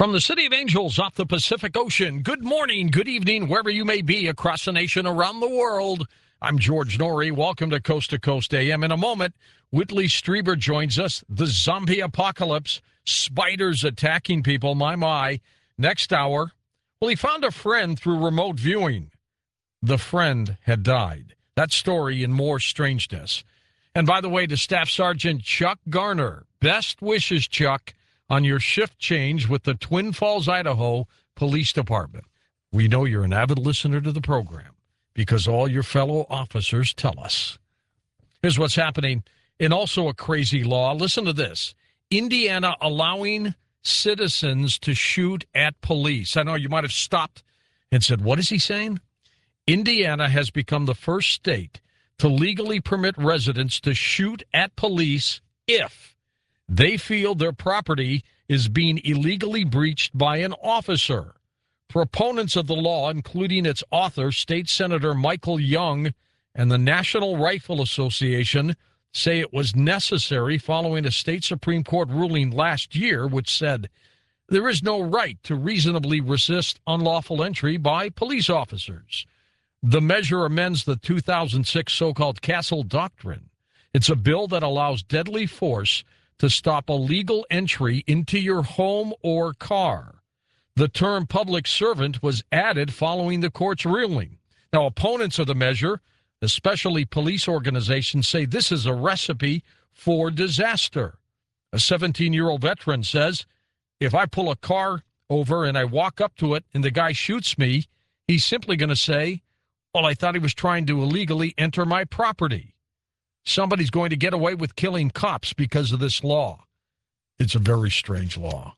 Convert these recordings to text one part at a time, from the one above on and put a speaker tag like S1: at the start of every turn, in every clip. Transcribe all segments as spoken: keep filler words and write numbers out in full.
S1: From the City of Angels off the Pacific Ocean, good morning, good evening, wherever you may be across the nation, around the world. I'm George Noory. Welcome to Coast to Coast A M. In a moment, Whitley Strieber joins us. The zombie apocalypse, spiders attacking people, my, my. Next hour, well, he found a friend through remote viewing. The friend had died. That story and more strangeness. And by the way, to Staff Sergeant Chuck Garner, best wishes, Chuck, on your shift change with the Twin Falls, Idaho Police Department. We know you're an avid listener to the program because all your fellow officers tell us. Here's what's happening in also a crazy law. Listen to this. Indiana allowing citizens to shoot at police. I know you might have stopped and said, what is he saying? Indiana has become the first state to legally permit residents to shoot at police if they feel their property is being illegally breached by an officer. Proponents of the law, including its author, State Senator Michael Young, and the National Rifle Association, say it was necessary following a state Supreme Court ruling last year which said there is no right to reasonably resist unlawful entry by police officers. The measure amends the two thousand six so-called Castle Doctrine. It's a bill that allows deadly force to stop illegal entry into your home or car. The term public servant was added following the court's ruling. Now, opponents of the measure, especially police organizations, say this is a recipe for disaster. A seventeen-year-old veteran says, if I pull a car over and I walk up to it and the guy shoots me, he's simply going to say, well, I thought he was trying to illegally enter my property. Somebody's going to get away with killing cops because of this law. It's a very strange law.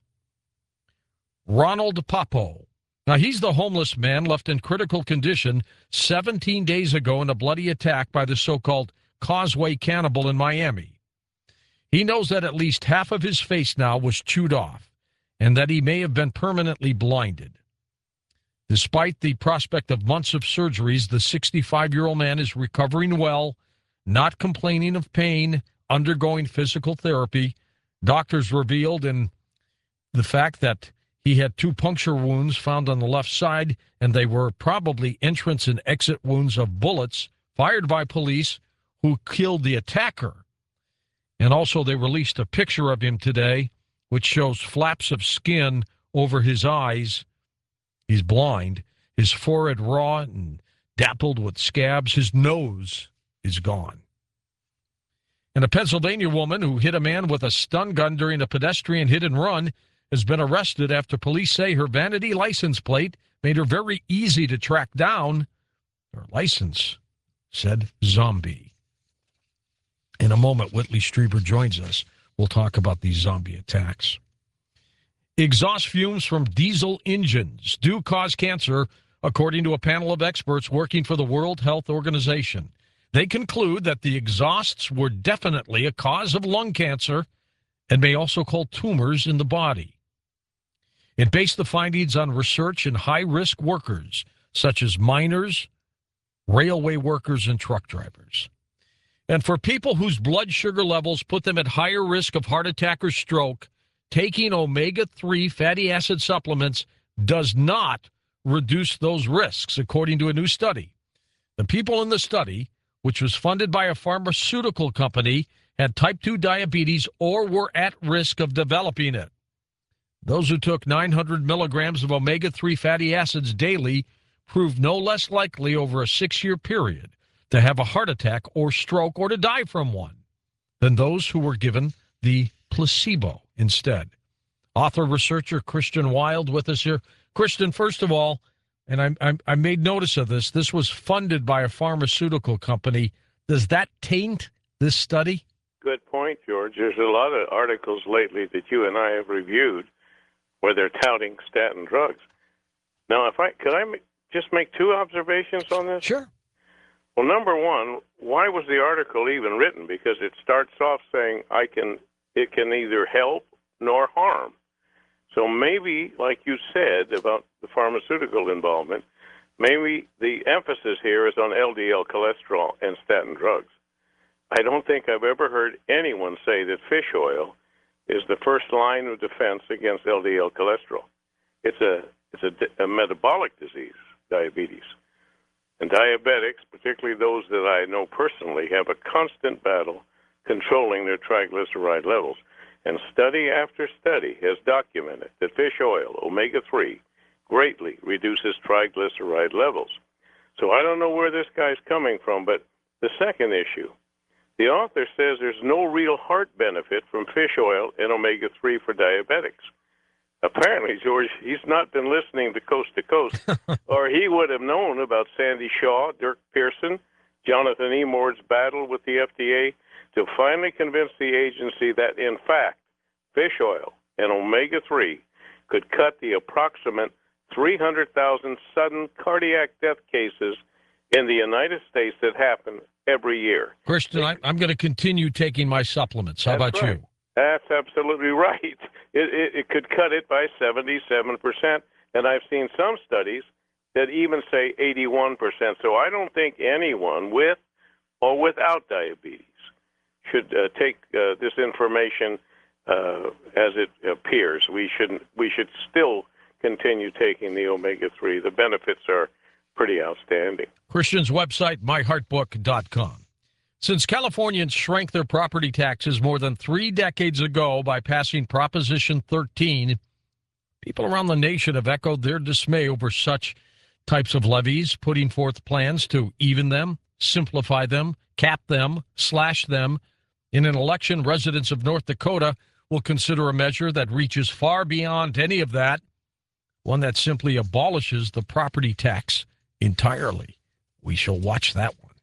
S1: Ronald Popo. Now, he's the homeless man left in critical condition seventeen days ago in a bloody attack by the so-called Causeway Cannibal in Miami. He knows that at least half of his face now was chewed off and that he may have been permanently blinded. Despite the prospect of months of surgeries, the sixty-five-year-old man is recovering well, not complaining of pain, undergoing physical therapy. Doctors revealed in the fact that he had two puncture wounds found on the left side, and they were probably entrance and exit wounds of bullets fired by police who killed the attacker. And also they released a picture of him today, which shows flaps of skin over his eyes. He's blind. His forehead raw and dappled with scabs. His nose is gone. And a Pennsylvania woman who hit a man with a stun gun during a pedestrian hit and run has been arrested after police say her vanity license plate made her very easy to track down. Her license said zombie. In a moment, Whitley Strieber joins us. We'll talk about these zombie attacks. Exhaust fumes from diesel engines do cause cancer, according to a panel of experts working for the World Health Organization. They conclude that the exhausts were definitely a cause of lung cancer and may also cause tumors in the body. It based the findings on research in high-risk workers, such as miners, railway workers, and truck drivers. And for people whose blood sugar levels put them at higher risk of heart attack or stroke, taking omega three fatty acid supplements does not reduce those risks, according to a new study. The people in the study, which was funded by a pharmaceutical company, had type two diabetes or were at risk of developing it. Those who took nine hundred milligrams of omega three fatty acids daily proved no less likely over a six-year period to have a heart attack or stroke or to die from one than those who were given the placebo instead. Author-researcher Christian Wild with us here. Christian, first of all, and I, I, I made notice of this, this was funded by a pharmaceutical company. Does that taint this study?
S2: Good point, George. There's a lot of articles lately that you and I have reviewed where they're touting statin drugs. Now, if I could I make, just make two observations on this?
S1: Sure.
S2: Well, number one, why was the article even written? Because it starts off saying I can it can neither help nor harm. So maybe, like you said about the pharmaceutical involvement, maybe the emphasis here is on L D L cholesterol and statin drugs. I don't think I've ever heard anyone say that fish oil is the first line of defense against L D L cholesterol. It's a it's a, a metabolic disease, diabetes. And diabetics, particularly those that I know personally, have a constant battle controlling their triglyceride levels. And study after study has documented that fish oil, omega three, greatly reduces triglyceride levels. So I don't know where this guy's coming from, but the second issue, the author says there's no real heart benefit from fish oil and omega three for diabetics. Apparently, George, he's not been listening to Coast to Coast, or he would have known about Sandy Shaw, Dirk Pearson, Jonathan E. Moore's battle with the F D A to finally convince the agency that, in fact, fish oil and omega three could cut the approximate three hundred thousand sudden cardiac death cases in the United States that happen every year.
S1: Christian, I, I'm going to continue taking my supplements. How
S2: That's
S1: about
S2: right.
S1: you?
S2: That's absolutely right. It, it, it could cut it by seventy-seven percent, and I've seen some studies that even say eighty-one percent. So I don't think anyone with or without diabetes should uh, take uh, this information uh, as it appears. We shouldn't. We should still continue taking the omega three. The benefits are pretty outstanding.
S1: Christian's website, my heart book dot com. Since Californians shrank their property taxes more than three decades ago by passing Proposition thirteen, people around the nation have echoed their dismay over such types of levies, putting forth plans to even them, simplify them, cap them, slash them. In an election, residents of North Dakota will consider a measure that reaches far beyond any of that, one that simply abolishes the property tax entirely. We shall watch that one.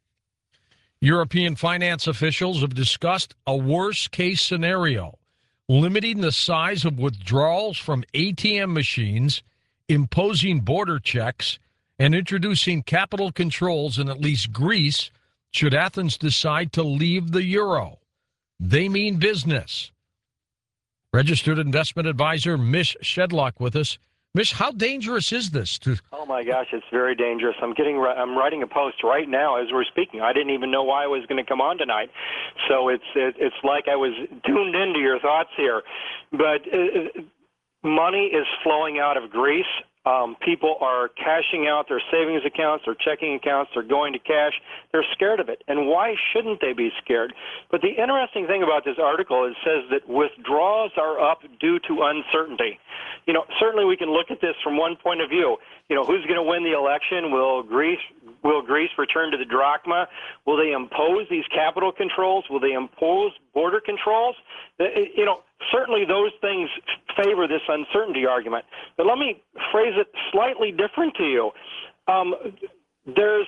S1: European finance officials have discussed a worst-case scenario, limiting the size of withdrawals from A T M machines, imposing border checks, and introducing capital controls in at least Greece should Athens decide to leave the euro. They mean business. Registered investment advisor Mish Shedlock with us. Mish, how dangerous is this? To
S3: Oh my gosh, it's very dangerous. I'm getting. I'm writing a post right now as we're speaking. I didn't even know why I was going to come on tonight, so it's it, it's like I was tuned into your thoughts here. But uh, money is flowing out of Greece. Um, people are cashing out their savings accounts, their checking accounts. They're going to cash. They're scared of it. And why shouldn't they be scared? But the interesting thing about this article is it says that withdrawals are up due to uncertainty. You know, certainly we can look at this from one point of view. You know, who's going to win the election? Will Greece will Greece return to the drachma? Will they impose these capital controls? Will they impose border controls? You know, certainly those things favor this uncertainty argument. But let me phrase it slightly different to you. Um, there's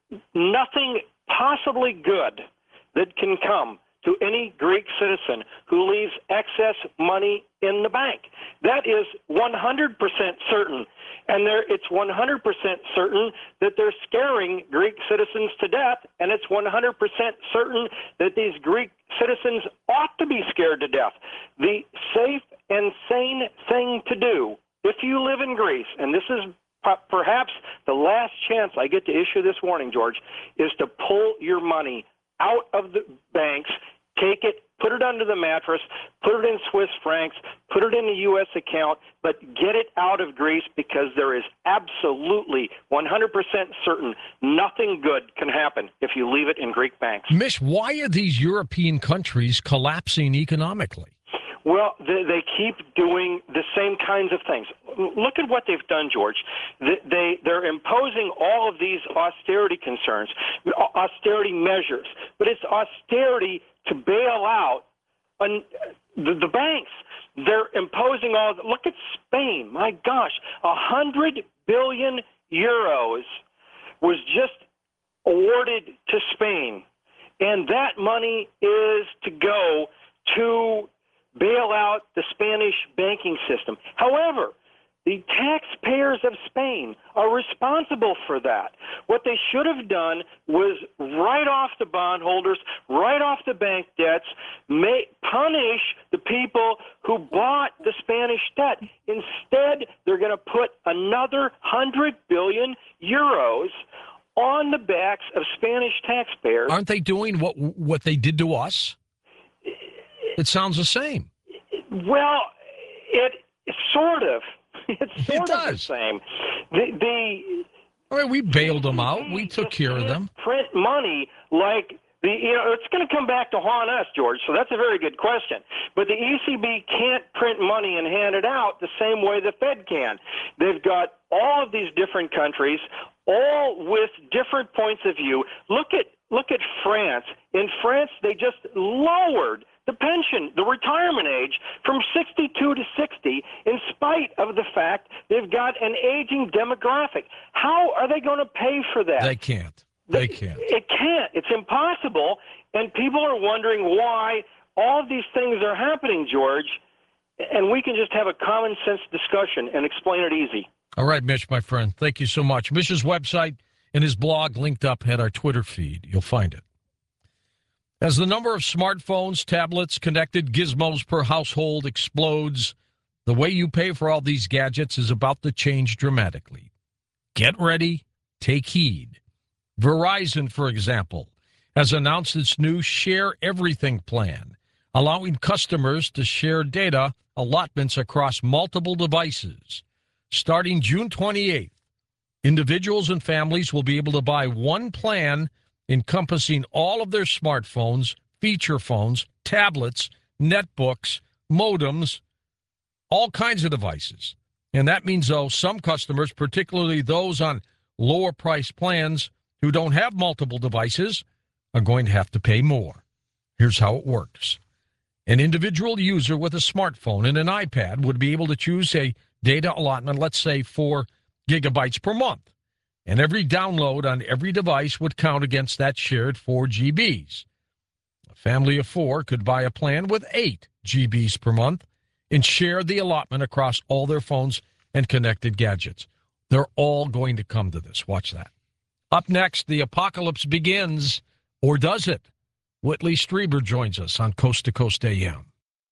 S3: nothing possibly good that can come to any Greek citizen who leaves excess money in the bank. That is one hundred percent certain. And there, it's one hundred percent certain that they're scaring Greek citizens to death, and it's one hundred percent certain that these Greek citizens ought to be scared to death. The safe and sane thing to do, if you live in Greece, and this is perhaps the last chance I get to issue this warning, George, is to pull your money out of the banks, take it, put it under the mattress, put it in Swiss francs, put it in a U S account, but get it out of Greece, because there is absolutely one hundred percent certain nothing good can happen if you leave it in Greek banks.
S1: Mish, why are these European countries collapsing economically?
S3: Well, they, they keep doing the same kinds of things. Look at what they've done, George. They, they, they're imposing all of these austerity concerns, austerity measures, but it's austerity to bail out an, the, the banks. They're imposing all, look at Spain. My gosh, a hundred billion euros was just awarded to Spain, and that money is to go to bail out the Spanish banking system. However, the taxpayers of Spain are responsible for that. What they should have done was write off the bondholders, write off the bank debts, may, punish the people who bought the Spanish debt. Instead, they're going to put another one hundred billion euros on the backs of Spanish taxpayers.
S1: Aren't they doing what what they did to us? It sounds the same.
S3: Well, it sort of. it's sort
S1: It
S3: of the
S1: does.
S3: same. The, the
S1: I mean, we bailed them out. We took care of them.
S3: Print money like the you know it's going to come back to haunt us, George. So that's a very good question. But the E C B can't print money and hand it out the same way the Fed can. They've got all of these different countries, all with different points of view. Look at look at France. In France, they just lowered the pension, the retirement age from sixty-two to sixty, in spite of the fact they've got an aging demographic. How are they going to pay for that?
S1: They can't. They can't.
S3: It can't. It's impossible. And people are wondering why all of these things are happening, George. And we can just have a common sense discussion and explain it easy.
S1: All right, Mitch, my friend. Thank you so much. Mitch's website and his blog linked up at our Twitter feed. You'll find it. As the number of smartphones, tablets, connected gizmos per household explodes, the way you pay for all these gadgets is about to change dramatically. Get ready. Take heed. Verizon, for example, has announced its new Share Everything plan, allowing customers to share data allotments across multiple devices. Starting June twenty-eighth, individuals and families will be able to buy one plan encompassing all of their smartphones, feature phones, tablets, netbooks, modems, all kinds of devices. And that means, though, some customers, particularly those on lower price plans who don't have multiple devices, are going to have to pay more. Here's how it works. An individual user with a smartphone and an iPad would be able to choose a data allotment, let's say four gigabytes per month. And every download on every device would count against that shared four G Bs. A family of four could buy a plan with eight G Bs per month and share the allotment across all their phones and connected gadgets. They're all going to come to this. Watch that. Up next, the apocalypse begins, or does it? Whitley Strieber joins us on Coast to Coast A M.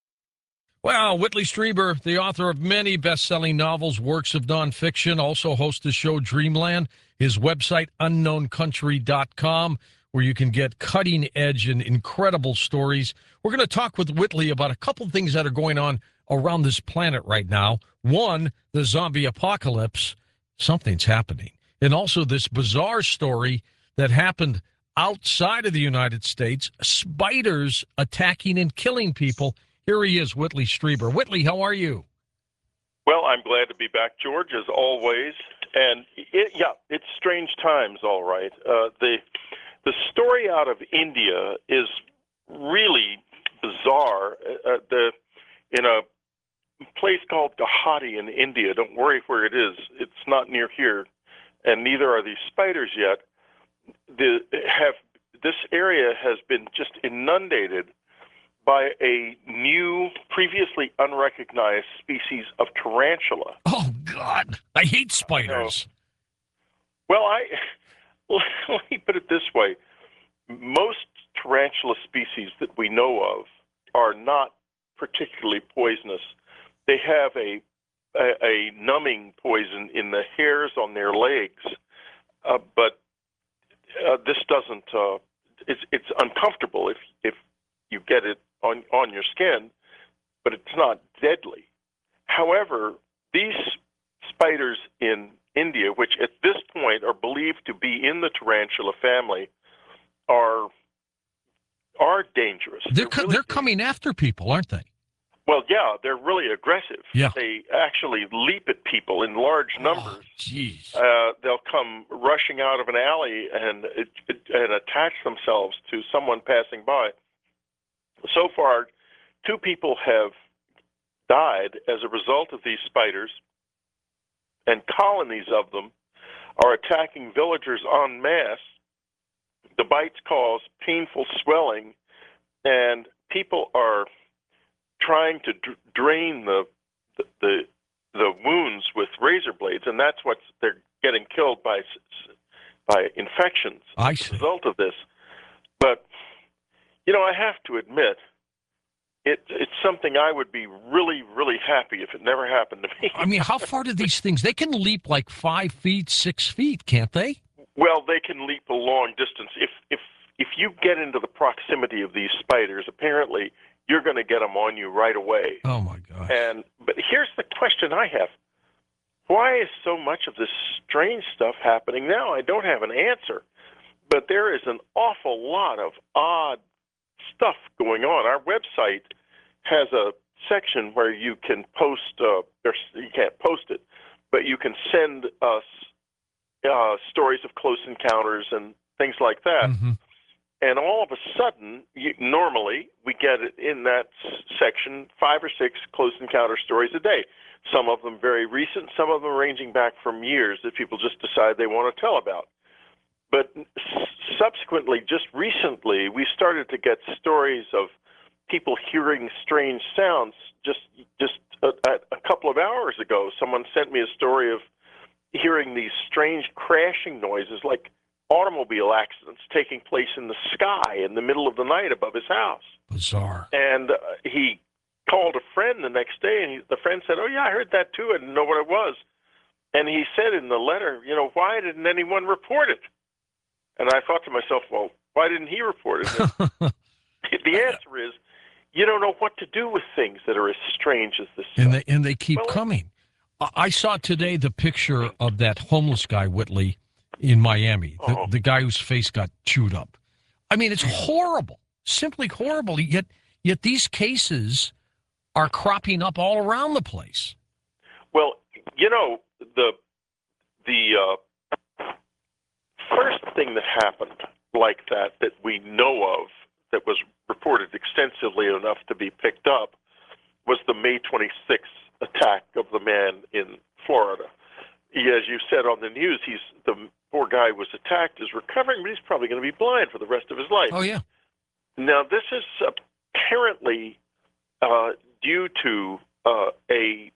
S1: Well, Whitley Strieber, the author of many best-selling novels, works of nonfiction, also hosts the show Dreamland, his website, unknown country dot com, where you can get cutting-edge and incredible stories. We're going to talk with Whitley about a couple things that are going on around this planet right now. One, the zombie apocalypse. Something's happening. And also this bizarre story that happened outside of the United States, spiders attacking and killing people. Here he is, Whitley Strieber. Whitley, how are you?
S4: Well, I'm glad to be back, George, as always. And it, yeah, it's strange times, all right. Uh, the the story out of India is really bizarre. Uh, the in a place called Guwahati in India. Don't worry where it is. It's not near here, and neither are these spiders yet. The have this area has been just inundated by a new, previously unrecognized species of tarantula.
S1: Oh, God. I hate spiders.
S4: Well, I let me put it this way. Most tarantula species that we know of are not particularly poisonous. They have a a, a numbing poison in the hairs on their legs, uh, but uh, this doesn't. Uh, it's it's uncomfortable if if you get it on on your skin, but it's not deadly. However, these spiders in India, which at this point are believed to be in the tarantula family, are are dangerous.
S1: They're
S4: They're,
S1: co-
S4: really
S1: they're coming after people, aren't they?
S4: Well, yeah, they're really aggressive.
S1: Yeah.
S4: They actually leap at people in large numbers.
S1: Jeez.
S4: Uh, they'll come rushing out of an alley and and attach themselves to someone passing by. So far, two people have died as a result of these spiders, and colonies of them are attacking villagers en masse. The bites cause painful swelling, and people are trying to dr- drain the, the the the wounds with razor blades, and that's what they're getting killed by by infections
S1: I
S4: as
S1: see.
S4: a result of this. But you know, I have to admit, it it's something I would be really, really happy if it never happened to me.
S1: I mean, how far do these things? They can leap like five feet, six feet, can't they?
S4: Well, they can leap a long distance. If if if you get into the proximity of these spiders, apparently you're going to get them on you right away.
S1: Oh my God.
S4: And but here's the question I have: why is so much of this strange stuff happening now? I don't have an answer, but there is an awful lot of odd stuff going on. Our website has a section where you can post, uh, or you can't post it, but you can send us uh, stories of close encounters and things like that.
S1: Mm-hmm.
S4: And all of a sudden, you, normally we get it in that s- section five or six close encounter stories a day. Some of them very recent, some of them ranging back from years that people just decide they want to tell about. But s- subsequently, just recently, we started to get stories of people hearing strange sounds. Just just a, a couple of hours ago, someone sent me a story of hearing these strange crashing noises, like automobile accidents taking place in the sky in the middle of the night above his house.
S1: Bizarre.
S4: And uh, he called a friend the next day, and he, the friend said, "Oh, yeah, I heard that too. I didn't know what it was." And he said in the letter, you know, why didn't anyone report it? And I thought to myself, well, why didn't he report it? The answer is, you don't know what to do with things that are as strange as this
S1: And
S4: stuff.
S1: they, and they keep
S4: Well,
S1: coming. I- I saw today the picture of that homeless guy, Whitley, in Miami, the,
S4: Oh.
S1: the guy whose face got chewed up. I mean, it's horrible, simply horrible. Yet, yet these cases are cropping up all around the place.
S4: Well, you know, the the uh, first thing that happened like that that we know of that was reported extensively enough to be picked up was the May twenty-sixth attack of the man in Florida. He, as you said on the news, he's the poor guy was attacked, is recovering, but he's probably going to be blind for the rest of his life.
S1: Oh, yeah.
S4: Now, this is apparently uh, due to uh, a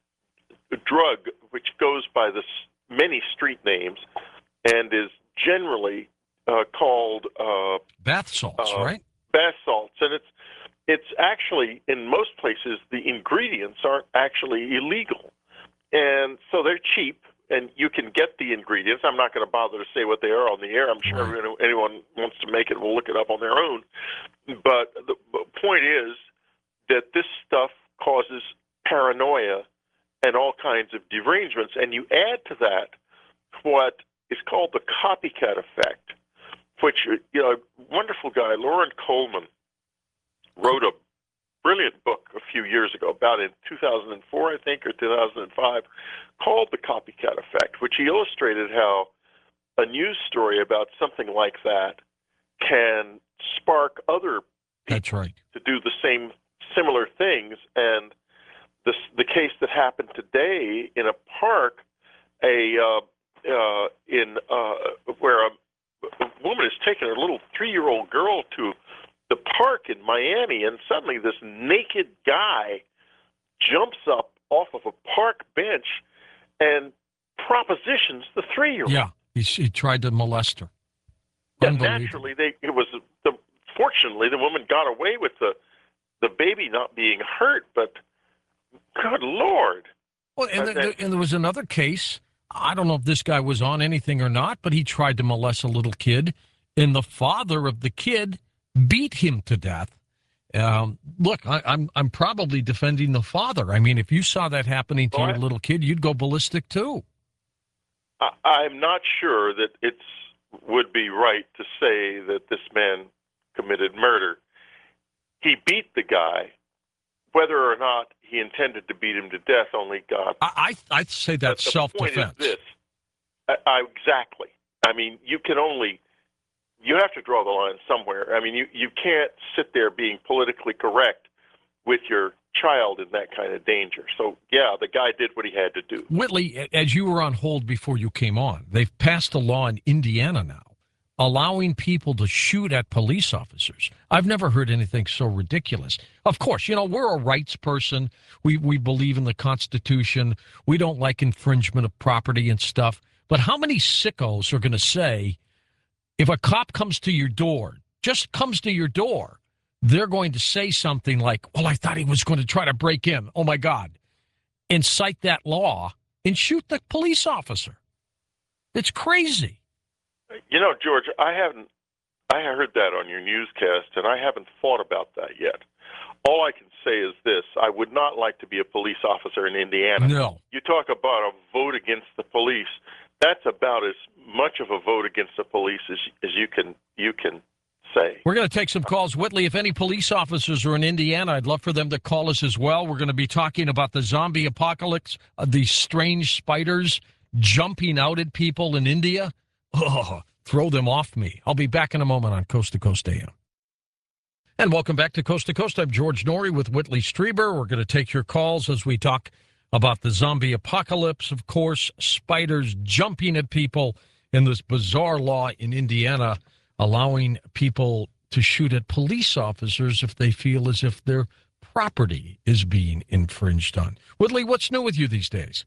S4: drug which goes by the s- many street names and is generally uh, called uh,
S1: Bath salts,
S4: uh,
S1: right?
S4: bath salts, and it's it's actually in most places the ingredients aren't actually illegal, and so they're cheap, and you can get the ingredients. I'm not going to bother to say what they are on the air. I'm sure
S1: Right.
S4: anyone- anyone wants to make it will look it up on their own. But the the point is that this stuff causes paranoia and all kinds of derangements, and you add to that what is called the copycat effect, which, you know, a wonderful guy, Lauren Coleman, wrote a brilliant book a few years ago, about in two thousand four, I think, or two thousand five, called The Copycat Effect, which he illustrated how a news story about something like that can spark other
S1: That's right.
S4: to do the same similar things. And this, the case that happened today in a park, a uh, uh, in uh, where a, a woman has taken her little three-year-old girl to the park in Miami, and suddenly this naked guy jumps up off of a park bench and propositions the three-year-old.
S1: Yeah, he, he tried to molest her.
S4: And
S1: Unbelievable.
S4: naturally, they it was the fortunately the woman got away with the the baby not being hurt, but good Lord.
S1: Well, and,
S4: But
S1: there,
S4: that-
S1: and there was another case. I don't know if this guy was on anything or not, but he tried to molest a little kid, and the father of the kid beat him to death. Um, look, I, I'm I'm probably defending the father. I mean, if you saw that happening to
S4: Well,
S1: your
S4: I-
S1: little kid, you'd go ballistic too.
S4: I, I'm not sure that it's would be right to say that this man committed murder. He beat the guy. Whether or not he intended to beat him to death, only God.
S1: I I I'd say that's
S4: But the
S1: self-defense.
S4: Point is this. I, I, exactly. I mean, you can only you have to draw the line somewhere. I mean, you, you can't sit there being politically correct with your child in that kind of danger. So, yeah, the guy did what he had to do.
S1: Whitley, as you were on hold before you came on, they've passed a law in Indiana now allowing people to shoot at police officers. I've never heard anything so ridiculous. Of course, you know, we're a rights person. We we believe in the Constitution. We don't like infringement of property and stuff. But how many sickos are going to say, if a cop comes to your door, just comes to your door, they're going to say something like, well, I thought he was going to try to break in. Oh, my God. And cite that law and shoot the police officer. It's crazy.
S4: You know, George, I haven't I heard that on your newscast, and I haven't thought about that yet. All I can say is this. I would not like to be a police officer in Indiana.
S1: No.
S4: You talk about a vote against the police. That's about as much of a vote against the police as, as you can you can say.
S1: We're going to take some calls. Whitley, if any police officers are in Indiana, I'd love for them to call us as well. We're going to be talking about the zombie apocalypse, uh, these strange spiders jumping out at people in India. Oh, throw them off me. I'll be back in a moment on Coast to Coast A M. And welcome back to Coast to Coast. I'm George Norrie with Whitley Strieber. We're going to take your calls as we talk about the zombie apocalypse, of course, spiders jumping at people, in this bizarre law in Indiana allowing people to shoot at police officers if they feel as if their property is being infringed on. Whitley, what's new with you these days?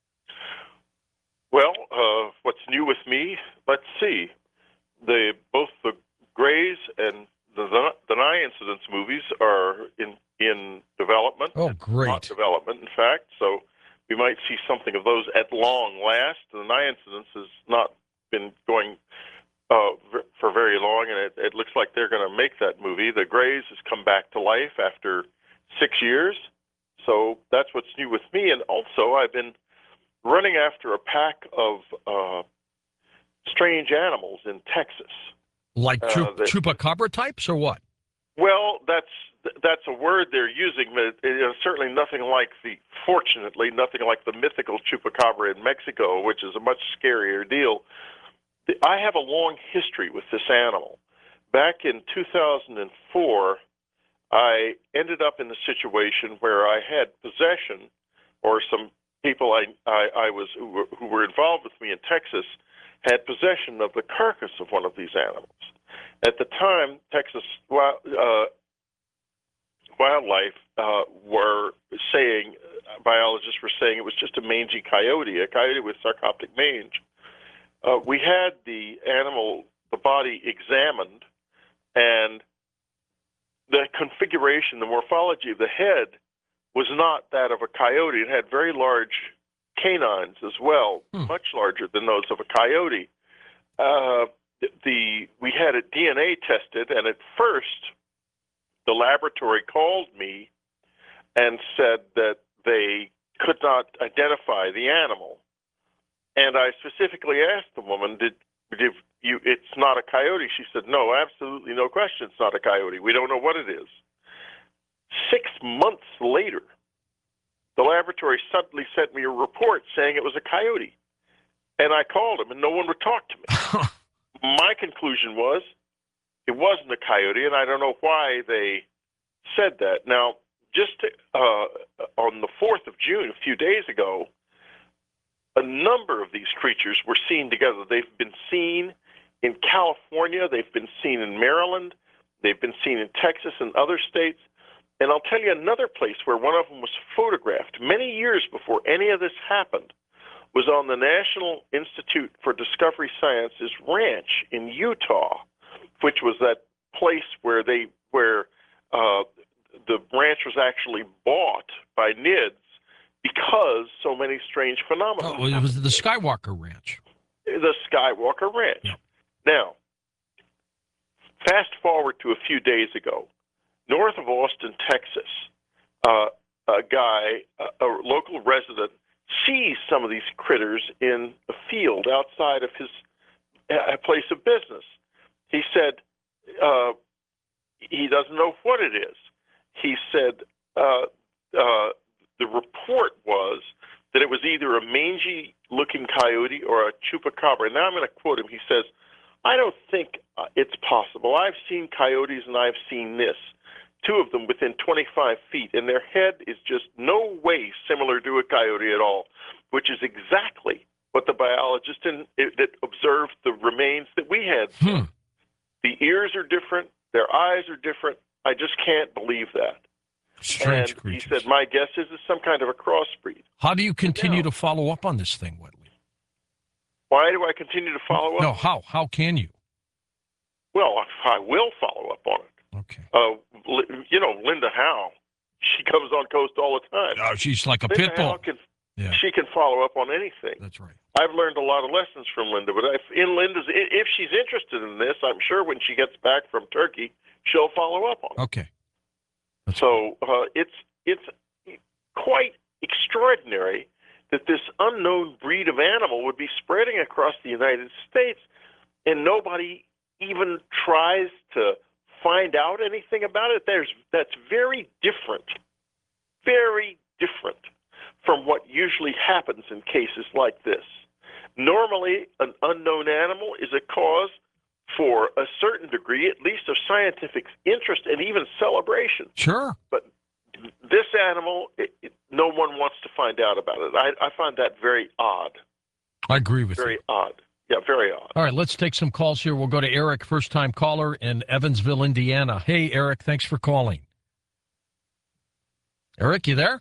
S4: Well, uh, what's new with me? Let's see. The both the Greys and the the Nye Incidents movies are in in development.
S1: Oh, great!
S4: Not development, in fact. So we might see something of those at long last. The Nye Incidents has not been going uh, for very long, and it, it looks like they're going to make that movie. The Greys has come back to life after six years. So that's what's new with me. And also, I've been running after a pack of uh, strange animals in Texas.
S1: Like
S4: uh,
S1: chup-
S4: that,
S1: chupacabra types or what?
S4: Well, that's that's a word they're using, but it is certainly nothing like the, fortunately, nothing like the mythical chupacabra in Mexico, which is a much scarier deal. I have a long history with this animal. Back in two thousand four, I ended up in a situation where I had possession, or some people I, I, I was who were, who were involved with me in Texas had possession of the carcass of one of these animals. At the time, Texas uh, wildlife uh, were saying, biologists were saying it was just a mangy coyote, a coyote with sarcoptic mange. Uh, we had the animal, the body examined, and the configuration, the morphology of the head was not that of a coyote. It had very large canines as well, hmm. much larger than those of a coyote. Uh, the we had it D N A tested, and at first the laboratory called me and said that they could not identify the animal. And I specifically asked the woman, did, did you, it's not a coyote? She said, no, absolutely no question it's not a coyote. We don't know what it is. Six months later, the laboratory suddenly sent me a report saying it was a coyote. And I called them, and no one would talk to me. My conclusion was it wasn't a coyote, and I don't know why they said that. Now, just to, uh, on the fourth of June, a few days ago, a number of these creatures were seen together. They've been seen in California. They've been seen in Maryland. They've been seen in Texas and other states. And I'll tell you another place where one of them was photographed many years before any of this happened was on the National Institute for Discovery Sciences ranch in Utah, which was that place where they where uh, the ranch was actually bought by N I D S because so many strange phenomena.
S1: Oh, it was the Skywalker Ranch.
S4: The Skywalker Ranch.
S1: Yeah.
S4: Now, fast forward to a few days ago, north of Austin, Texas, uh, a guy, a, a local resident, sees some of these critters in a field outside of his uh, place of business. He said uh, he doesn't know what it is. He said uh, uh, the report was that it was either a mangy-looking coyote or a chupacabra. Now I'm going to quote him. He says, I don't think uh, it's possible. I've seen coyotes and I've seen this. Two of them within twenty-five feet, and their head is just no way similar to a coyote at all, which is exactly what the biologist in, it, that observed the remains that we had.
S1: Hmm.
S4: The ears are different. Their eyes are different. I just can't believe that.
S1: Strange
S4: and
S1: creatures.
S4: He said, my guess is it's some kind of a crossbreed.
S1: How do you continue
S4: now,
S1: to follow up on this thing, Whitley?
S4: Why do I continue to follow up?
S1: No, how? How can you?
S4: Well, I will follow up on it.
S1: Okay.
S4: Uh, you know, Linda Howe, she comes on Coast all the time.
S1: Oh, she's like a
S4: Linda
S1: pit bull.
S4: Howe can,
S1: yeah.
S4: She can follow up on anything.
S1: That's right.
S4: I've learned a lot of lessons from Linda, but if, in Linda's, if she's interested in this, I'm sure when she gets back from Turkey, she'll follow up on it.
S1: Okay. That's
S4: So uh, it's it's quite extraordinary that this unknown breed of animal would be spreading across the United States, and nobody even tries to find out anything about it. There's that's very different, very different from what usually happens in cases like this. Normally, an unknown animal is a cause for a certain degree, at least, of scientific interest and even celebration.
S1: Sure.
S4: But this animal, it, it, no one wants to find out about it. I, I find that very odd.
S1: I agree with
S4: Very
S1: you.
S4: odd. Yeah, very odd.
S1: All right, let's take some calls here. We'll go to Eric, first-time caller in Evansville, Indiana. Hey, Eric, thanks for calling. Eric, you there?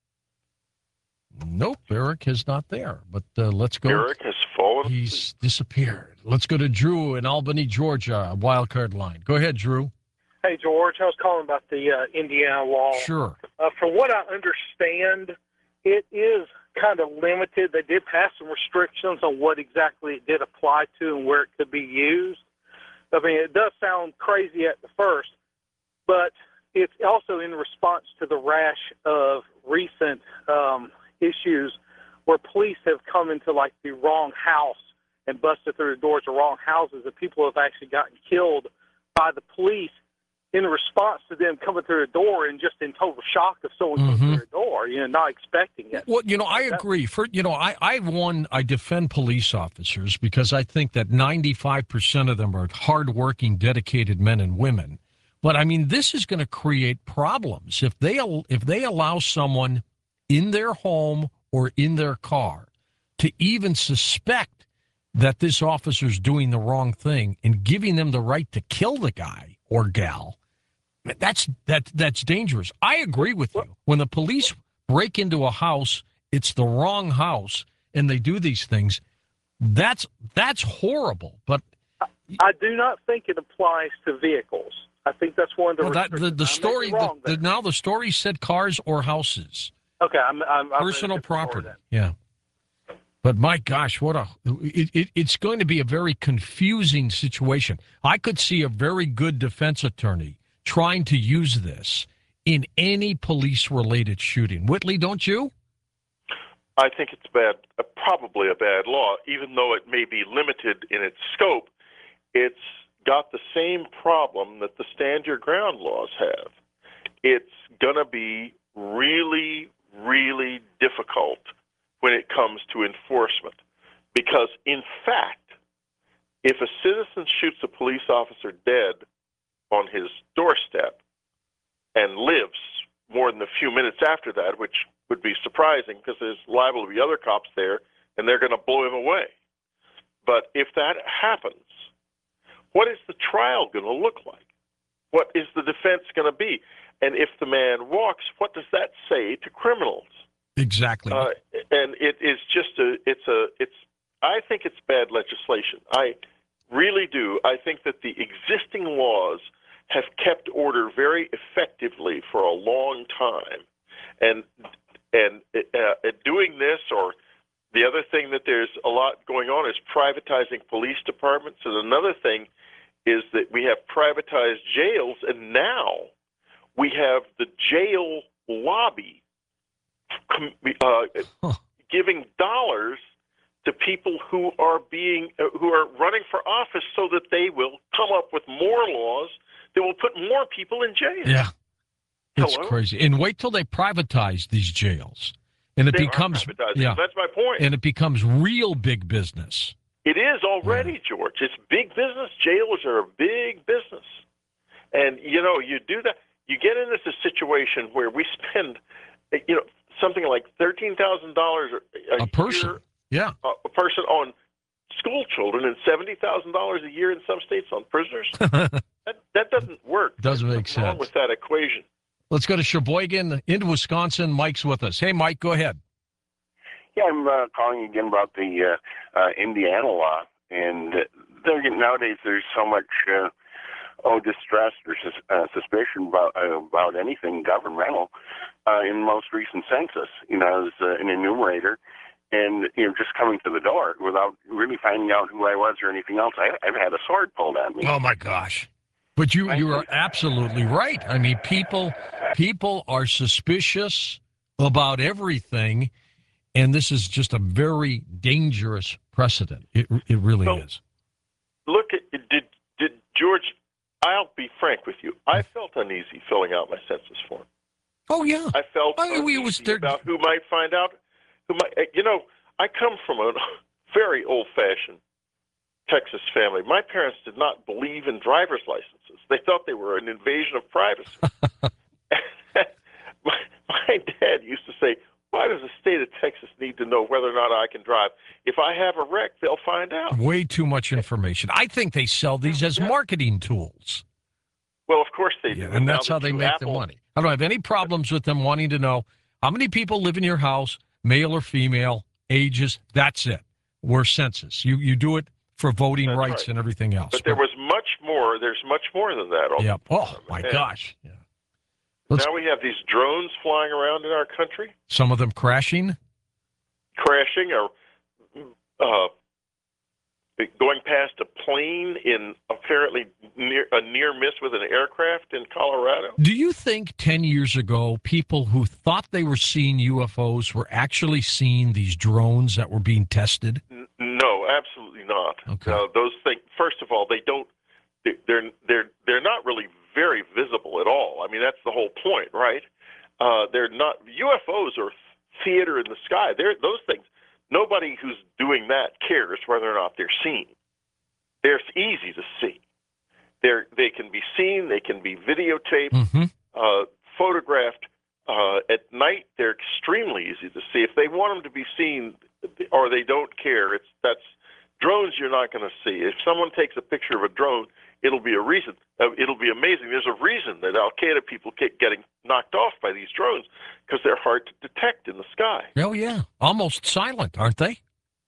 S1: Nope, Eric is not there. But uh, let's go.
S4: Eric has fallen.
S1: He's disappeared. Let's go to Drew in Albany, Georgia, wild card line. Go ahead, Drew.
S5: Hey, George. I was calling about the uh, Indiana law.
S1: Sure.
S5: Uh, from what I understand, it is kind of limited. They did pass some restrictions on what exactly it did apply to and where it could be used. I mean, it does sound crazy at the first, but it's also in response to the rash of recent um, issues where police have come into, like, the wrong house and busted through the doors of wrong houses, and people have actually gotten killed by the police in response to them coming through the door and just in total shock of someone coming
S1: Mhm.
S5: through the door, you know, not expecting it.
S1: Well, you know, I agree. For you know, I I one I defend police officers because I think that ninety-five percent of them are hardworking, dedicated men and women. But I mean, this is going to create problems if they if they allow someone in their home or in their car to even suspect that this officer's doing the wrong thing and giving them the right to kill the guy or gal. That's that that's dangerous. I agree with you. When the police break into a house, it's the wrong house, and they do these things. That's that's horrible. But
S5: I do not think it applies to vehicles. I think that's one of the
S1: well, that, the,
S5: restrictions.
S1: the
S5: I may
S1: story
S5: be wrong
S1: the, the,
S5: there.
S1: now the story said cars or houses,
S5: Okay, I'm, I'm, I'm
S1: personal
S5: ready to forward
S1: property.
S5: that.
S1: Yeah. But my gosh, what a it, it, it's going to be a very confusing situation. I could see a very good defense attorney trying to use this in any police-related shooting. Whitley, don't you?
S4: I think it's bad, uh, probably a bad law, even though it may be limited in its scope. It's got the same problem that the stand your ground laws have. It's going to be really, really difficult when it comes to enforcement. Because, in fact, if a citizen shoots a police officer dead on his doorstep and lives more than a few minutes after that, which would be surprising because there's liable to be other cops there and they're going to blow him away. But if that happens, what is the trial going to look like? What is the defense going to be? And if the man walks, what does that say to criminals?
S1: Exactly.
S4: Uh, and it is just a, it's a, it's, I think it's bad legislation. I really do. I think that the existing laws have kept order very effectively for a long time. And, and uh, doing this, or the other thing that there's a lot going on, is privatizing police departments. And another thing is that we have privatized jails, and now we have the jail lobby uh,
S1: Huh.
S4: giving dollars to people who are being uh, who are running for office so that they will come up with more laws that will put more people in jail.
S1: Yeah. It's
S4: Hello?
S1: crazy. And wait till they privatize these jails. And it
S4: They are
S1: becomes
S4: privatizing.
S1: yeah.
S4: That's my point.
S1: And it becomes real big business.
S4: It is already, George. It's big business. Jails are a big business. And, you know, you do that. You get into this situation where we spend, you know, something like thirteen thousand dollars a,
S1: A person.
S4: year,
S1: Yeah.
S4: a, a person on school children, and seventy thousand dollars a year in some states on prisoners. that, that doesn't work.
S1: Doesn't
S4: There's
S1: make
S4: something wrong
S1: sense.
S4: with that equation.
S1: Let's go to Sheboygan into Wisconsin. Mike's with us. Hey, Mike, go ahead.
S6: Yeah, I'm uh, calling again about the uh, uh, Indiana law, and uh, there, nowadays there's so much uh, oh distrust or sus- uh, suspicion about uh, about anything governmental. Uh, in most recent census, you know, as uh, an enumerator, and you know, just coming to the door without really finding out who I was or anything else, I, I've had a sword pulled on me.
S1: Oh, my gosh. But you you are absolutely right. I mean, people people are suspicious about everything, and this is just a very dangerous precedent. It it really
S4: So,
S1: is.
S4: Look at did did George? I'll be frank with you. I felt uneasy filling out my census form.
S1: Oh yeah.
S4: I felt
S1: I mean, we
S4: uneasy
S1: was there-
S4: about who might find out. Who might? You know, I come from a very old-fashioned Texas family. My parents did not believe in driver's licenses. They thought they were an invasion of privacy. my, my dad used to say, "Why does the state of Texas need to know whether or not I can drive? If I have a wreck, they'll find out."
S1: Way too much information. I think they sell these as
S4: Yeah.
S1: marketing tools.
S4: Well, of course they do.
S1: Yeah, and
S4: now
S1: that's
S4: the
S1: how they
S4: two
S1: make
S4: Apple,
S1: their money. I don't have any problems with them wanting to know how many people live in your house, male or female, ages. That's it. We're census. You you do it for voting
S4: That's
S1: rights
S4: right.
S1: and everything else.
S4: But there was much more. There's much more than that. all the
S1: yeah. Oh
S4: time.
S1: my
S4: And
S1: gosh. Yeah. Let's,
S4: Now we have these drones flying around in our country,
S1: some of them crashing.
S4: crashing or uh, going past a plane in apparently near a near miss with an aircraft in Colorado.
S1: Do you think ten years ago, people who thought they were seeing U F Os were actually seeing these drones that were being tested?
S4: N- no, absolutely not.
S1: Okay.
S4: Uh, those things. First of all, they don't. they- They're they're they're not really very visible at all. I mean, that's the whole point, right? Uh, they're not. U F Os are theater in the sky. They're those things. Nobody who's doing that cares whether or not they're seen. They're easy to see. They're they can be seen. They can be videotaped,
S1: Mm-hmm.
S4: uh, photographed. Uh, at night, they're extremely easy to see. If they want them to be seen, or they don't care, it's that's drones. You're not going to see. If someone takes a picture of a drone, it'll be a reason. Uh, it'll be amazing. There's a reason that Al Qaeda people keep getting knocked off by these drones because they're hard to detect in the sky.
S1: Oh yeah, almost silent, aren't they?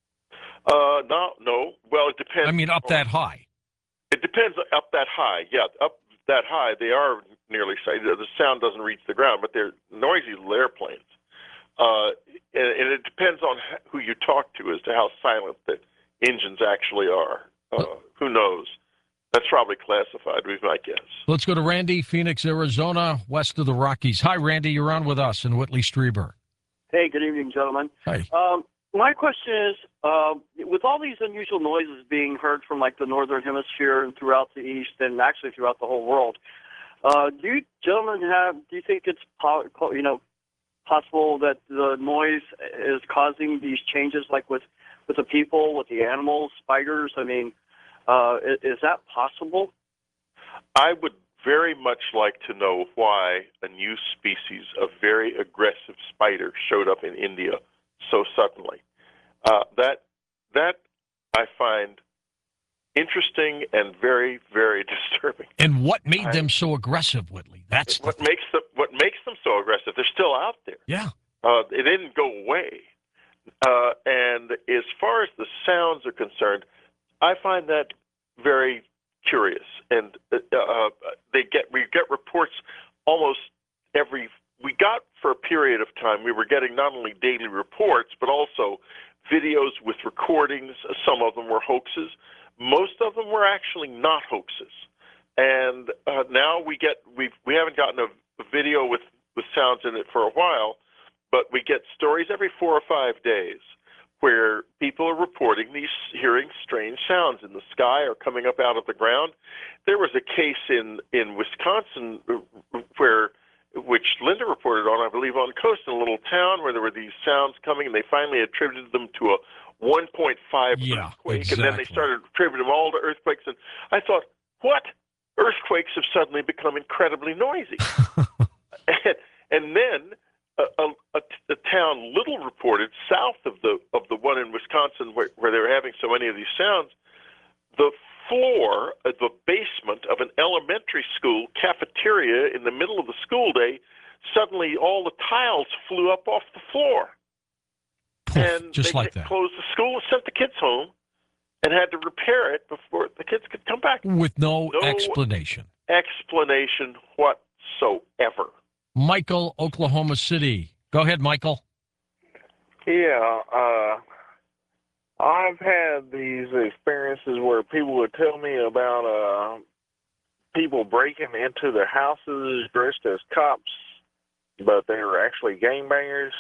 S4: Uh, no, no. Well, it depends.
S1: I mean, up
S4: on-
S1: that high.
S4: It depends up that high. Yeah, up that high, they are nearly silent. The sound doesn't reach the ground, but they're noisy little airplanes. Uh, and, and it depends on h- who you talk to as to how silent the engines actually are. Uh, who knows? That's probably classified, we might guess.
S1: Let's go to Randy, Phoenix, Arizona, west of the Rockies. Hi, Randy. You're on with us in Whitley Strieber.
S7: Hey, good evening, gentlemen.
S1: Hi.
S7: Um, my question is, uh, with all these unusual noises being heard from like the northern hemisphere and throughout the east, and actually throughout the whole world, uh, do you gentlemen have? Do you think it's po- you know possible that the noise is causing these changes, like with with the people, with the animals, spiders? I mean, uh, is, is that possible?
S4: I would very much like to know why a new species of very aggressive spider showed up in India so suddenly. Uh, that that I find interesting and very, very disturbing.
S1: And what made
S4: I-
S1: them so aggressive, Whitley? That's the
S4: What
S1: thing.
S4: makes them what makes them so aggressive? They're still out there.
S1: Yeah.
S4: Uh, they didn't go away. Uh, and as far as the sounds are concerned, I find that very curious. And uh, uh, they get we get reports almost every. We got for a period of time. We were getting not only daily reports but also videos with recordings. Some of them were hoaxes. Most of them were actually not hoaxes. And uh, now we get we we haven't gotten a, a video with with sounds in it for a while. But we get stories every four or five days where people are reporting these hearing strange sounds in the sky or coming up out of the ground. There was a case in, in Wisconsin where, which Linda reported on, I believe, on Coast, in a little town where there were these sounds coming, and they finally attributed them to a one point five
S1: Yeah,
S4: earthquake, and then they
S1: exactly.
S4: started attributing them all to earthquakes. And I thought, what? Earthquakes have suddenly become incredibly noisy. and, and then A, a, a town little reported south of the of the one in Wisconsin where, where they were having so many of these sounds, the floor of the basement of an elementary school cafeteria in the middle of the school day, suddenly all the tiles flew up off the floor.
S1: Poof,
S4: And
S1: just
S4: they
S1: like that.
S4: closed the school and sent the kids home and had to repair it before the kids could come back.
S1: With no,
S4: No
S1: explanation.
S4: explanation whatsoever.
S1: Michael, Oklahoma City. Go ahead, Michael.
S8: Yeah, uh, I've had these experiences where people would tell me about uh, people breaking into their houses dressed as cops, but they were actually gangbangers.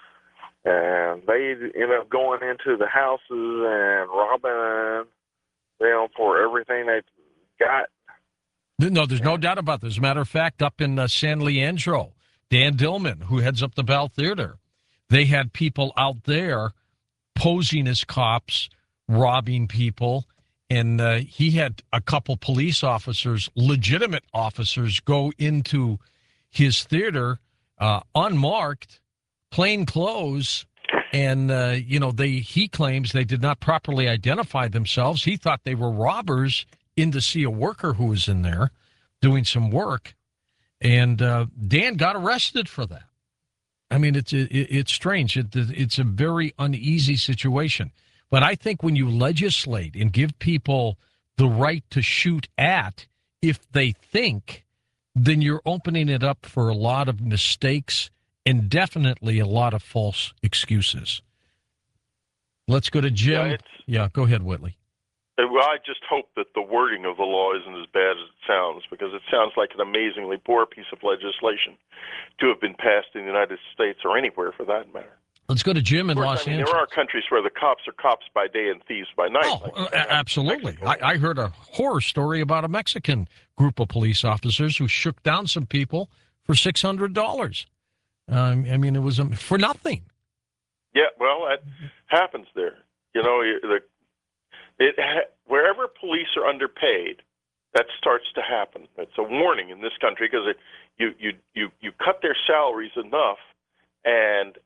S8: And they end up going into the houses and robbing them for everything they got.
S1: No, there's no doubt about this. As a matter of fact, up in uh, San Leandro, Dan Dillman, who heads up the Bell Theater, they had people out there posing as cops, robbing people, and uh, he had a couple police officers, legitimate officers, go into his theater uh, unmarked, plain clothes, and uh, you know they. He claims they did not properly identify themselves. He thought they were robbers in to see a worker who was in there doing some work, and uh, Dan got arrested for that. I mean, it's it, it's strange. It, it's a very uneasy situation. But I think when you legislate and give people the right to shoot at if they think, then you're opening it up for a lot of mistakes and definitely a lot of false excuses. Let's go to Jim.
S4: Yeah,
S1: yeah go ahead, Whitley.
S4: Well, I just hope that the wording of the law isn't as bad as it sounds, because it sounds like an amazingly poor piece of legislation to have been passed in the United States or anywhere for that matter.
S1: Let's go to Jim in
S4: Of course,
S1: Los
S4: I mean,
S1: Angeles.
S4: there are countries where the cops are cops by day and thieves by night.
S1: Oh,
S4: like
S1: uh, absolutely. I, I heard a horror story about a Mexican group of police officers who shook down some people for six hundred dollars. Um, I mean, it was um, for nothing.
S4: Yeah, well, that happens there. You know, the, it wherever police are underpaid, that starts to happen. It's a warning in this country because it you you you you cut their salaries enough, and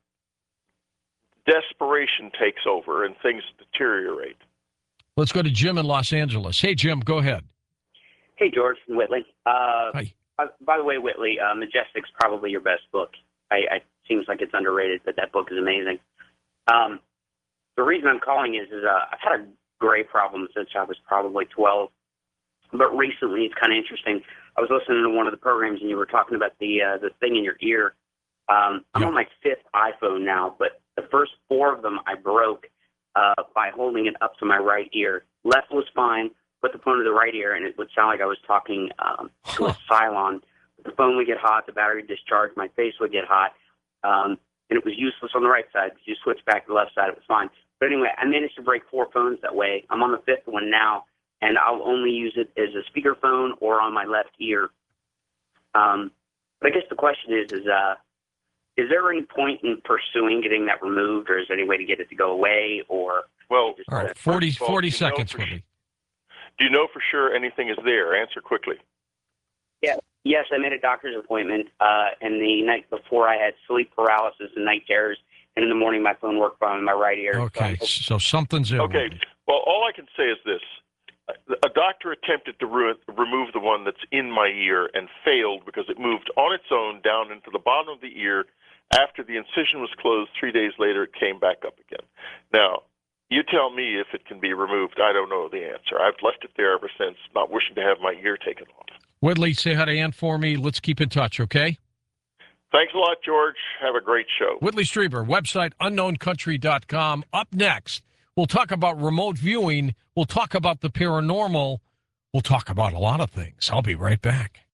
S4: desperation takes over and things deteriorate.
S1: Let's go to Jim in Los Angeles. Hey, Jim, go ahead.
S9: Hey, George and Whitley. Uh,
S1: Hi.
S9: uh, by the way, Whitley, uh, Majestic's probably your best book. I, I seems like it's underrated, but that book is amazing. Um, the reason I'm calling is, is uh, I've had a gray problem since I was probably twelve, but recently it's kind of interesting. I was listening to one of the programs, and you were talking about the uh, the thing in your ear. Um, I'm
S1: Yeah.
S9: on my fifth iPhone now, but the first four of them I broke uh, by holding it up to my right ear. Left was fine. Put the phone to the right ear, and it would sound like I was talking um, to a Cylon. The phone would get hot, the battery discharged, my face would get hot, um, and it was useless on the right side. If you switch back to the left side, it was fine. But anyway, I managed to break four phones that way. I'm on the fifth one now, and I'll only use it as a speakerphone or on my left ear. Um, but I guess the question is, is uh, is there any point in pursuing getting that removed, or is there any way to get it to go away? Or
S4: Well,
S9: just,
S1: All
S9: uh,
S1: right, forty,
S4: First of all,
S1: forty
S4: do you know
S1: seconds,
S4: for
S1: Whitley.
S4: do you know for sure anything is there? Answer quickly.
S9: Yeah, yes, I made a doctor's appointment, uh, and the night before I had sleep paralysis and night terrors, and in the morning my phone worked fine in my right ear.
S1: Okay, so something's there.
S4: Okay.
S1: Whitley.
S4: Well, all I can say is this. A doctor attempted to ru- remove the one that's in my ear and failed because it moved on its own down into the bottom of the ear. After the incision was closed, three days later, it came back up again. Now, you tell me if it can be removed. I don't know the answer. I've left it there ever since, not wishing to have my ear taken off.
S1: Whitley, say hi to Ann for me. Let's keep in touch, okay?
S4: Thanks a lot, George. Have a great show.
S1: Whitley Strieber, website unknown country dot com. Up next, we'll talk about remote viewing. We'll talk about the paranormal. We'll talk about a lot of things. I'll be right back.